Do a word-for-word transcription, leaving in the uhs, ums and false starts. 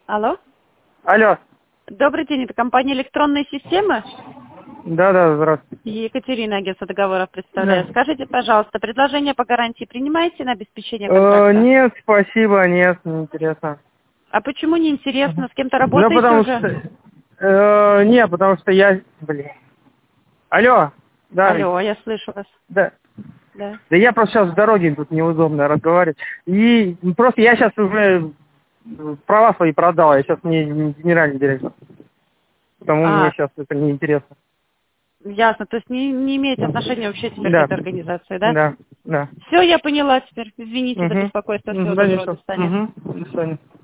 Алло. Алло. Добрый день, это компания «Электронные системы». Да, да, здравствуйте. Екатерина, агентство договоров, представляю. Да. Скажите, пожалуйста, предложение по гарантии принимаете на обеспечение Э, контракта? нет, спасибо, нет, не интересно. А почему не интересно? С кем-то Ну, работаете потому уже? что... Э, нет, потому что я... Блин. Алло. Да, Алло, я слышу вас. да. Да. Да я просто сейчас в дороге, тут неудобно разговаривать. И просто я сейчас уже права свои продал, я сейчас не, не генеральный директор. Потому мне А, сейчас это не интересно. ясно. То есть не, не имеете отношения вообще теперь к Да, этой организации, да? да, да. Все, я поняла теперь. Извините за Угу. беспокойство. Всего Да, доброго. ничего. До свидания. Угу. До свидания.